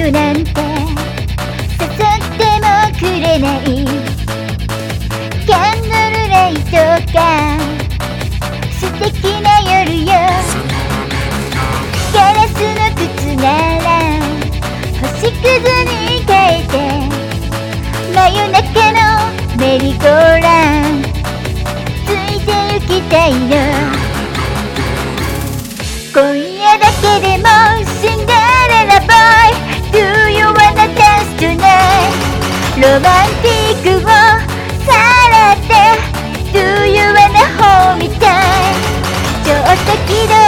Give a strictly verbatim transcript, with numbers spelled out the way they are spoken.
よなんて誘ってもくれない。キャンドルライトが素敵な夜よ。ガラスの靴なら星屑に変えて真夜中のメリーゴーランついて行きたいの。今夜だけでもシンデレラボーイ Do you wanna dance tonight ロマンティックをさらって Do you wanna hold me tight ちょっと気取